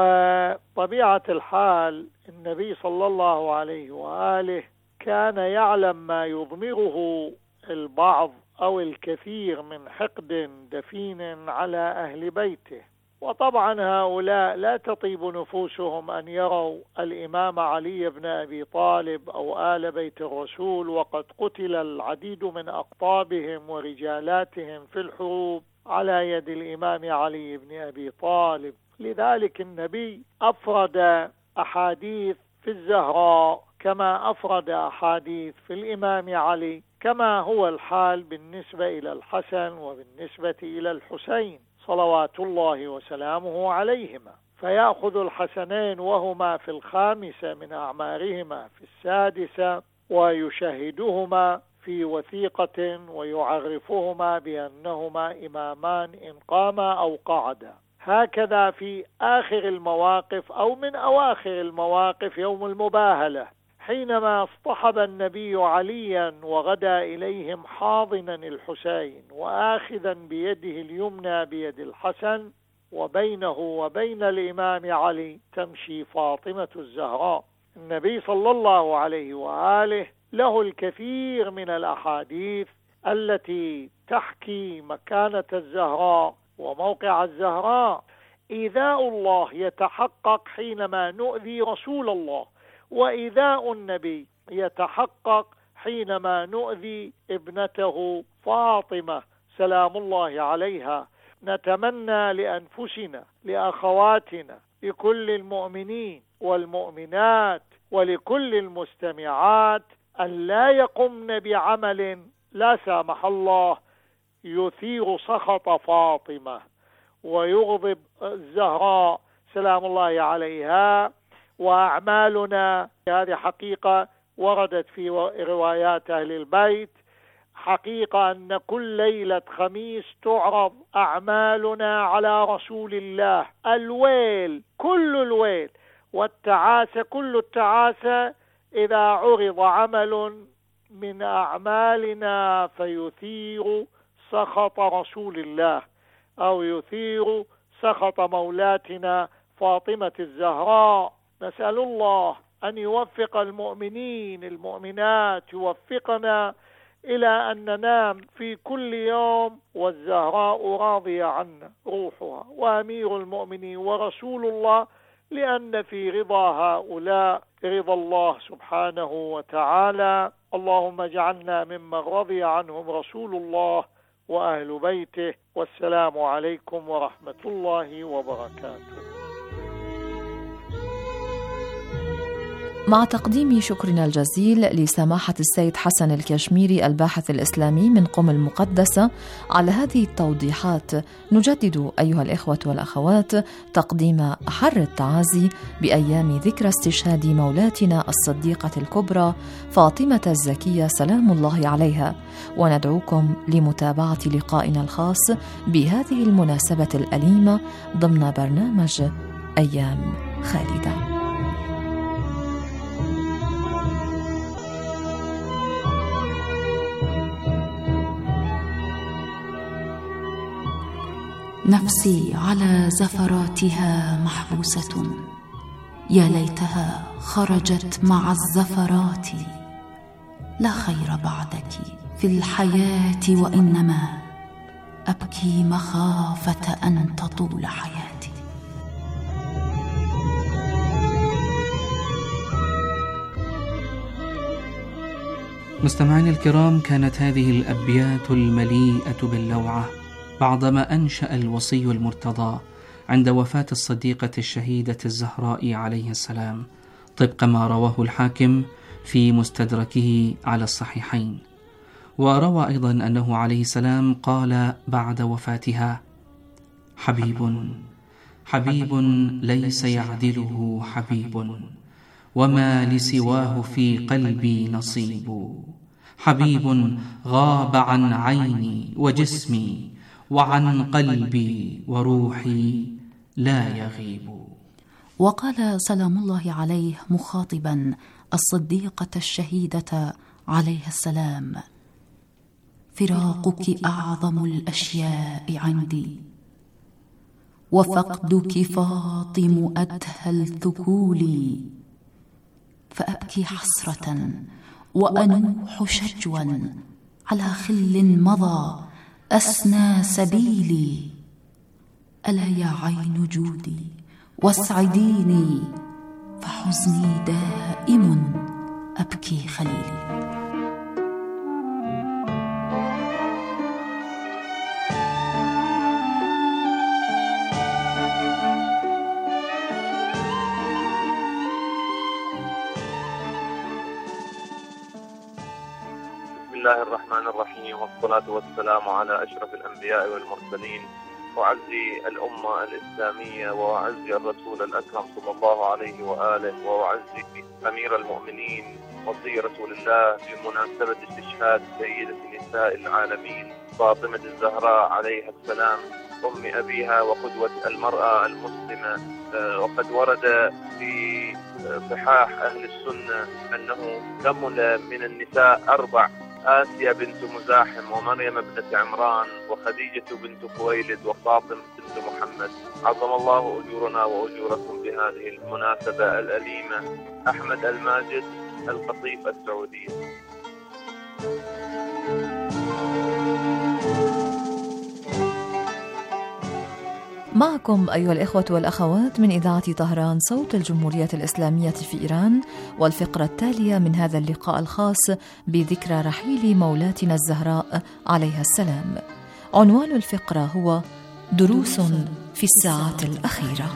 وطبيعة الحال النبي صلى الله عليه وآله كان يعلم ما يضمره البعض أو الكثير من حقد دفين على أهل بيته، وطبعا هؤلاء لا تطيب نفوسهم أن يروا الإمام علي بن أبي طالب أو آل بيت الرسول وقد قتل العديد من أقطابهم ورجالاتهم في الحروب على يد الإمام علي بن أبي طالب. لذلك النبي أفرد أحاديث في الزهراء كما أفرد أحاديث في الإمام علي، كما هو الحال بالنسبة إلى الحسن وبالنسبة إلى الحسين صلوات الله وسلامه عليهما، فيأخذ الحسنين وهما في 5 من أعمارهما في 6 ويشهدهما في وثيقة ويعرفهما بأنهما إمامان إن قاما أو قعدا. هكذا في آخر المواقف أو من أواخر المواقف يوم المباهلة حينما اصطحب النبي عليا وغدا إليهم حاضنا الحسين وآخذا بيده اليمنى بيد الحسن، وبينه وبين الإمام علي تمشي فاطمة الزهراء. النبي صلى الله عليه وآله له الكثير من الأحاديث التي تحكي مكانة الزهراء وموقع الزهراء. إيذاء الله يتحقق حينما نؤذي رسول الله، وإيذاء النبي يتحقق حينما نؤذي ابنته فاطمة سلام الله عليها. نتمنى لأنفسنا لأخواتنا لكل المؤمنين والمؤمنات ولكل المستمعات أن لا يقمن بعمل لا سامح الله يثير سخط فاطمة ويغضب الزهراء سلام الله عليها. وأعمالنا هذه حقيقة وردت في روايات أهل البيت، حقيقة أن كل ليلة خميس تعرض أعمالنا على رسول الله، الويل كل الويل والتعاسة كل التعاسة إذا عرض عمل من أعمالنا فيثير سخط رسول الله أو يثير سخط مولاتنا فاطمة الزهراء. نسأل الله أن يوفق المؤمنين المؤمنات، يوفقنا إلى أن ننام في كل يوم والزهراء راضية عنا روحها وأمير المؤمنين ورسول الله، لأن في رضا هؤلاء رضا الله سبحانه وتعالى. اللهم اجعلنا ممن رضي عنهم رسول الله وأهل بيته، والسلام عليكم ورحمة الله وبركاته. مع تقديم شكرنا الجزيل لسماحة السيد حسن الكشميري الباحث الإسلامي من قم المقدسة على هذه التوضيحات، نجدد أيها الإخوة والأخوات تقديم أحر التعازي بأيام ذكرى استشهاد مولاتنا الصديقة الكبرى فاطمة الزكية سلام الله عليها، وندعوكم لمتابعة لقائنا الخاص بهذه المناسبة الأليمة ضمن برنامج أيام خالدة. نفسي على زفراتها محبوسة، يا ليتها خرجت مع الزفرات، لا خير بعدك في الحياة، وإنما أبكي مخافة أن تطول حياتي. مستمعين الكرام، كانت هذه الأبيات المليئة باللوعة بعدما أنشأ الوصي المرتضى عند وفاة الصديقة الشهيدة الزهراء عليه السلام، طبق ما رواه الحاكم في مستدركه على الصحيحين. وروى أيضا أنه عليه السلام قال بعد وفاتها: حبيب حبيب ليس يعدله حبيب، وما لسواه في قلبي نصيب. حبيب غاب عن عيني وجسمي وعن قلبي وروحي لا يغيب. وقال سلام الله عليه مخاطبا الصديقة الشهيدة عليه السلام: فراقك أعظم الأشياء عندي، وفقدك فاطم أدهى الذكول، فأبكي حسرة وأنوح شجوا على خل مضى أسنى سبيلي. ألا يا عين جودي واسعديني، فحزني دائم أبكي خليلي. بسم الله الرحمن الرحيم، والصلاة والسلام على أشرف الأنبياء والمرسلين، وأعزي الأمة الإسلامية، وأعزي الرسول الأكرم صلى الله عليه وآله، وأعزي أمير المؤمنين وصي رسول الله بمناسبة استشهاد سيدة نساء العالمين فاطمة الزهراء عليها السلام، أم أبيها وقدوة المرأة المسلمة. وقد ورد في صحاح أهل السنة أنه كمل من النساء 4: آسيا بنت مزاحم، ومريم ابنة عمران، وخديجة بنت خويلد، وفاطمة بنت محمد. عظم الله أجورنا وأجوركم بهذه المناسبة الأليمة. أحمد الماجد، القطيف، السعودية. معكم أيها الإخوة والأخوات من إذاعة طهران صوت الجمهورية الإسلامية في إيران، والفقرة التالية من هذا اللقاء الخاص بذكرى رحيل مولاتنا الزهراء عليها السلام. عنوان الفقرة هو دروس في الساعات الأخيرة.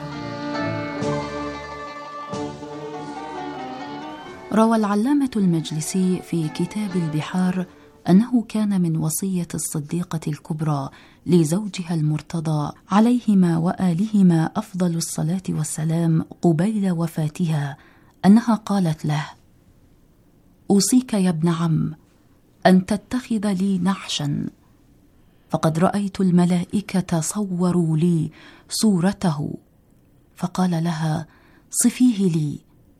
روى العلامة المجلسي في كتاب البحار أنه كان من وصية الصديقة الكبرى لزوجها المرتضى عليهما وآلهما أفضل الصلاة والسلام قبيل وفاتها أنها قالت له: أوصيك يا ابن عم أن تتخذ لي نعشا، فقد رأيت الملائكة صوروا لي صورته. فقال لها: صفيه لي،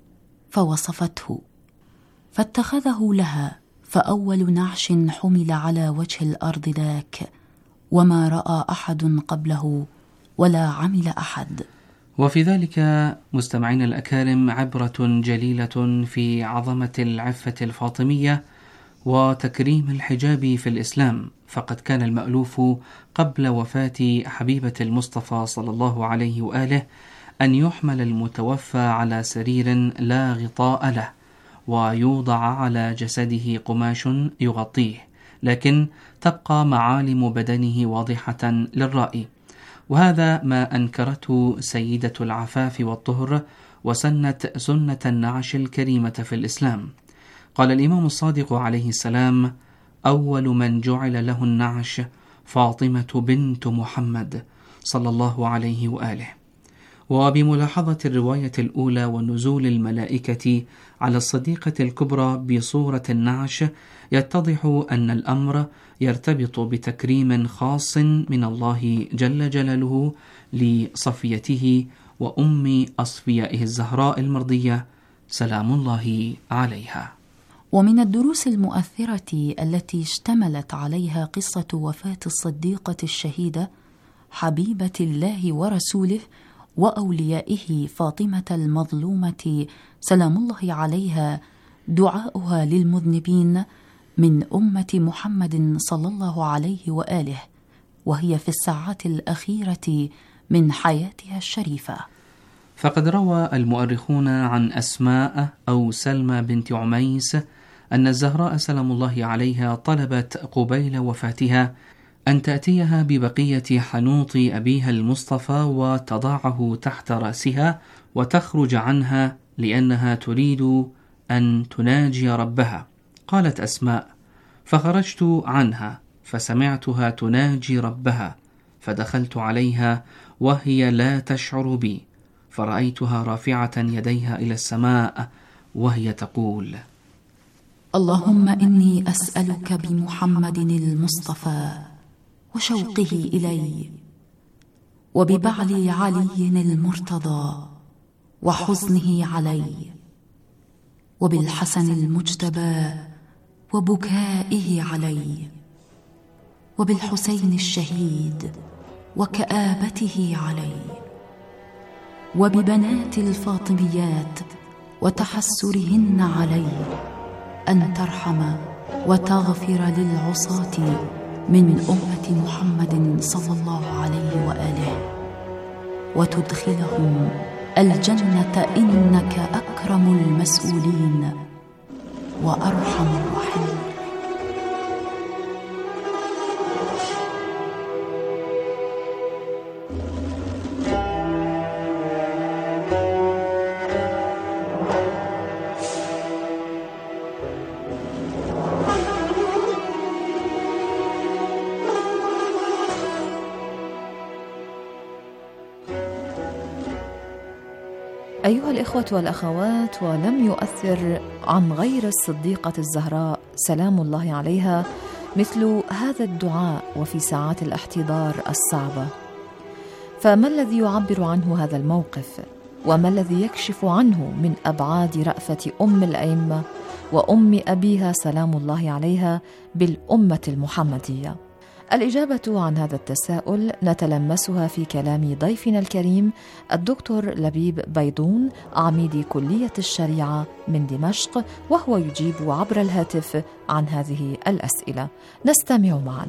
فوصفته، فاتخذه لها، فأول نعش حمل على وجه الأرض ذاك، وما رأى أحد قبله ولا عمل أحد. وفي ذلك مستمعين الأكارم عبرة جليلة في عظمة العفة الفاطمية وتكريم الحجاب في الإسلام، فقد كان المألوف قبل وفاة حبيبة المصطفى صلى الله عليه وآله أن يحمل المتوفى على سرير لا غطاء له، ويوضع على جسده قماش يغطيه، لكن تبقى معالم بدنه واضحة للرأي. وهذا ما أنكرته سيدة العفاف والطهر وسنت سنة النعش الكريمة في الإسلام. قال الإمام الصادق عليه السلام: أول من جعل له النعش فاطمة بنت محمد صلى الله عليه وآله. وبملاحظة الرواية الأولى ونزول الملائكة على الصديقة الكبرى بصورة النعش يتضح أن الأمر يرتبط بتكريم خاص من الله جل جلاله لصفيته وأم أصفيائه الزهراء المرضية سلام الله عليها. ومن الدروس المؤثرة التي اشتملت عليها قصة وفاة الصديقة الشهيدة حبيبة الله ورسوله وأوليائه فاطمة المظلومة سلام الله عليها دعاؤها للمذنبين من أمة محمد صلى الله عليه وآله، وهي في الساعات الأخيرة من حياتها الشريفة. فقد روى المؤرخون عن أسماء أو سلمى بنت عميس أن الزهراء سلام الله عليها طلبت قبيل وفاتها أن تأتيها ببقية حنوط أبيها المصطفى وتضعه تحت رأسها وتخرج عنها لأنها تريد أن تناجي ربها. قالت أسماء: فخرجت عنها فسمعتها تناجي ربها، فدخلت عليها وهي لا تشعر بي، فرأيتها رافعة يديها إلى السماء وهي تقول: اللهم إني أسألك بمحمد المصطفى وشوقه إلي، وببعل علي المرتضى وحزنه علي، وبالحسن المجتبى وبكائه علي، وبالحسين الشهيد وكآبته علي، وببنات الفاطميات وتحسرهن علي، أن ترحم وتغفر للعصاة من أمة محمد صلى الله عليه وآله، وتدخلهم الجنة، إنك أكرم المسؤولين وأرحم الراحمين. أيها الإخوة والأخوات، ولم يؤثر عن غير الصديقة الزهراء سلام الله عليها مثل هذا الدعاء وفي ساعات الاحتضار الصعبة. فما الذي يعبر عنه هذا الموقف؟ وما الذي يكشف عنه من أبعاد رأفة أم الأئمة وأم أبيها سلام الله عليها بالأمة المحمدية؟ الإجابة عن هذا التساؤل نتلمسها في كلام ضيفنا الكريم الدكتور لبيب بيضون، عميد كلية الشريعة من دمشق، وهو يجيب عبر الهاتف عن هذه الأسئلة. نستمع معا.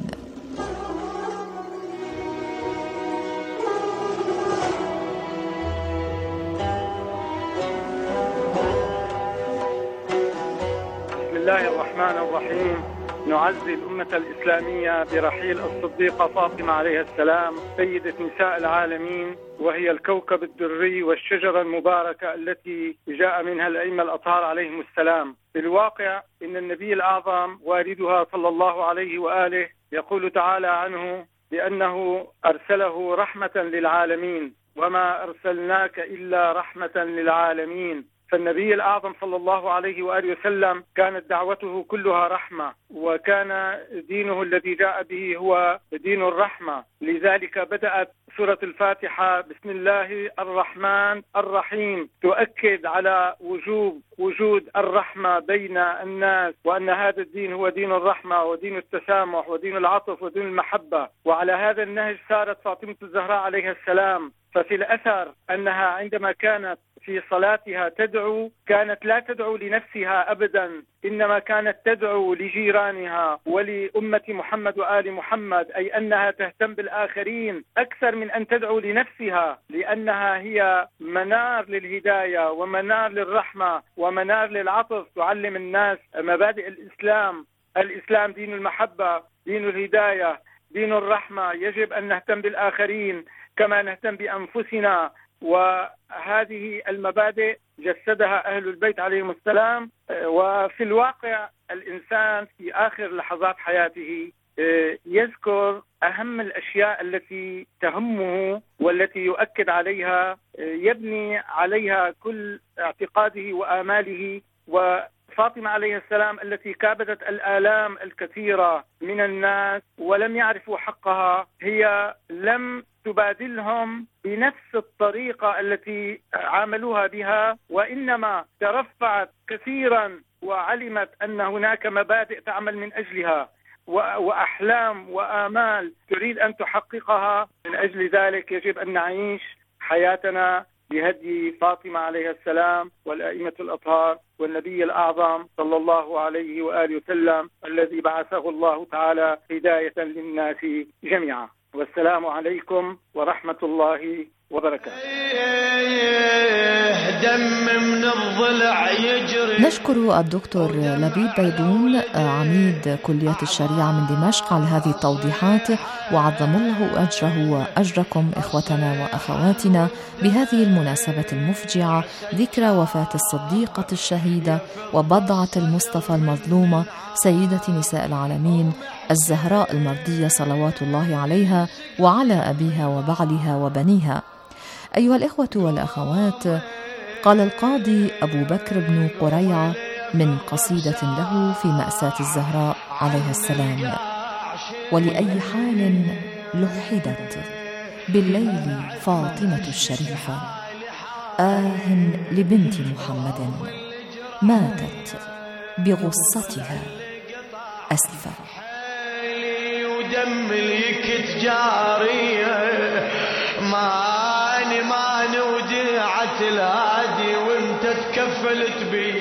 بسم الله الرحمن الرحيم. نعزي الأمة الإسلامية برحيل الصديقة فاطمة عليها السلام، سيدة نساء العالمين، وهي الكوكب الدري والشجرة المباركة التي جاء منها الأئمة الأطهار عليهم السلام. في الواقع إن النبي الأعظم والدها صلى الله عليه وآله يقول تعالى عنه بأنه أرسله رحمة للعالمين، وما أرسلناك إلا رحمة للعالمين. فالنبي الأعظم صلى الله عليه وآله وسلم كانت دعوته كلها رحمة، وكان دينه الذي جاء به هو دين الرحمة. لذلك بدأت سورة الفاتحة بسم الله الرحمن الرحيم، تؤكد على وجود الرحمة بين الناس، وأن هذا الدين هو دين الرحمة ودين التسامح ودين العطف ودين المحبة. وعلى هذا النهج سارت فاطمة الزهراء عليها السلام. ففي الأثر أنها عندما كانت في صلاتها تدعو، كانت لا تدعو لنفسها أبدا، إنما كانت تدعو لجيرانها ولأمة محمد وآل محمد، أي أنها تهتم بالآخرين أكثر من أن تدعو لنفسها، لأنها هي منار للهداية ومنار للرحمة ومنار للعطف، تعلم الناس مبادئ الإسلام. الإسلام دين المحبة، دين الهداية، دين الرحمة. يجب أن نهتم بالآخرين كما نهتم بأنفسنا، وهذه المبادئ جسدها أهل البيت عليهم السلام. وفي الواقع الإنسان في آخر لحظات حياته يذكر أهم الأشياء التي تهمه والتي يؤكد عليها، يبني عليها كل اعتقاده وآماله. وفاطمة عليه السلام التي كابدت الآلام الكثيرة من الناس ولم يعرفوا حقها، هي لم تبادلهم بنفس الطريقة التي عاملوها بها، وإنما ترفعت كثيرا وعلمت أن هناك مبادئ تعمل من أجلها وأحلام وآمال تريد أن تحققها. من أجل ذلك يجب أن نعيش حياتنا بهدي فاطمة عليها السلام والأئمة الأطهار والنبي الأعظم صلى الله عليه وآله وسلم الذي بعثه الله تعالى هداية للناس جميعا. والسلام عليكم ورحمة الله وبركاته. دم من الضلع يجري. نشكر الدكتور لبيب بيدون عميد كلية الشريعة من دمشق على هذه التوضيحات، وعظم الله أجره وأجركم إخوتنا وأخواتنا بهذه المناسبة المفجعة، ذكرى وفاة الصديقة الشهيدة وبضعة المصطفى المظلومة سيدة نساء العالمين الزهراء المردية صلوات الله عليها وعلى أبيها وبعلها وبنيها. أيها الإخوة والأخوات، قال القاضي أبو بكر بن قريعة من قصيدة له في مأساة الزهراء عليها السلام: ولأي حال لحدت بالليل فاطمة الشريفة، لبنت محمد ماتت بغصتها أسفة. ودم اليكت جارية ماني ودعت الهادي وانت تكفلت بي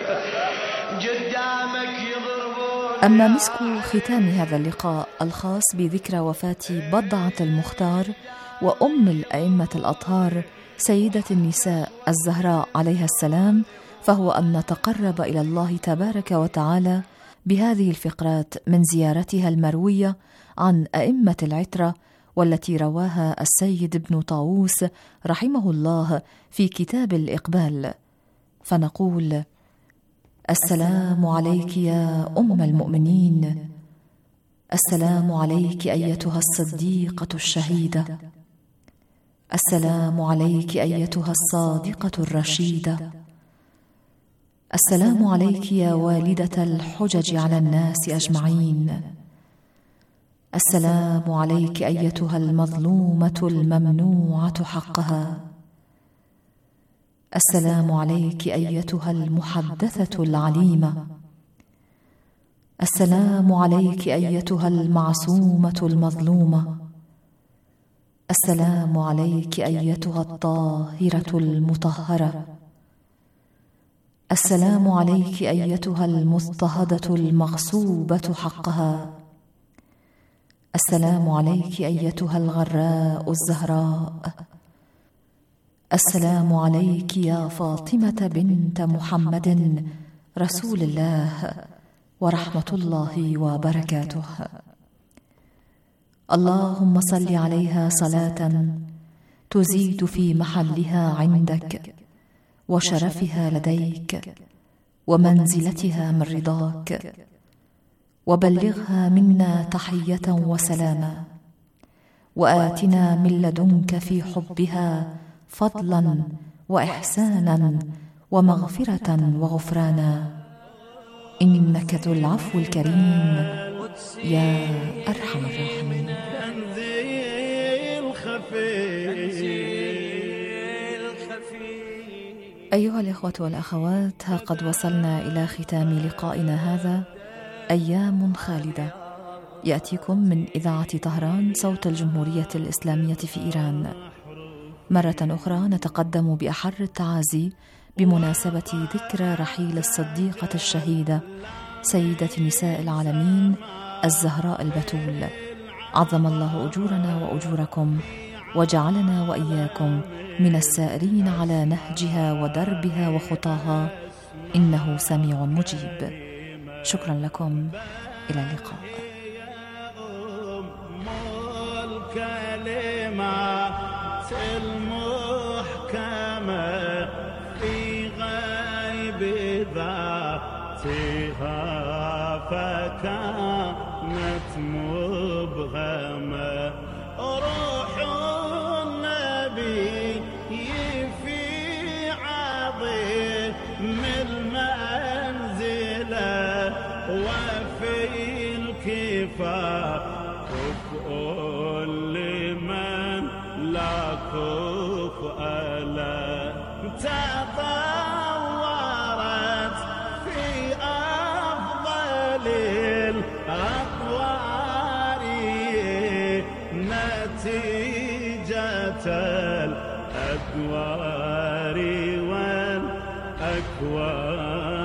قدامك يضربون. أما مسك ختام هذا اللقاء الخاص بذكرى وفاة بضعة المختار وأم الأئمة الأطهار سيدة النساء الزهراء عليها السلام، فهو أن نتقرب إلى الله تبارك وتعالى بهذه الفقرات من زيارتها المروية عن أئمة العترة، والتي رواها السيد ابن طاووس رحمه الله في كتاب الإقبال، فنقول: السلام عليك يا أم المؤمنين، السلام عليك أيتها الصديقة الشهيدة، السلام عليك أيتها الصادقة الرشيدة، السلام عليك يا والدة الحجج على الناس أجمعين، السلام عليك أيتها المظلومة الممنوعة حقها، السلام عليك أيتها المحدثة العليمة، السلام عليك أيتها المعصومة المظلومة، السلام عليك أيتها الطاهرة المطهرة، السلام عليك أيتها المضطهدة المغصوبة حقها، السلام عليك أيتها الغراء الزهراء، السلام عليك يا فاطمة بنت محمد رسول الله ورحمة الله وبركاته. اللهم صل عليها صلاة تزيد في محلها عندك وشرفها لديك ومنزلتها من رضاك، وبلغها منا تحية وسلاما، وآتنا من لدنك في حبها فضلا وإحسانا ومغفرة وغفرانا، إنك ذو العفو الكريم يا أرحم الراحمين. أيها الإخوة والأخوات، ها قد وصلنا إلى ختام لقائنا هذا. أيام خالدة يأتيكم من إذاعة طهران صوت الجمهورية الإسلامية في إيران. مرة أخرى نتقدم بأحر التعازي بمناسبة ذكرى رحيل الصديقة الشهيدة سيدة نساء العالمين الزهراء البتول. عظم الله أجورنا وأجوركم، وجعلنا وإياكم من السائرين على نهجها ودربها وخطاها، إنه سميع مجيب. شكرا لكم، إلى اللقاء. الكلمات المحكمة في غيب ذاتها فكانت مبهمة، روح النبي في عظيم المنزلة وفي الكفاح كفء لمن لا كفء له، تطورت في أفضل الأطوار نتيجة الأدوار. أكوان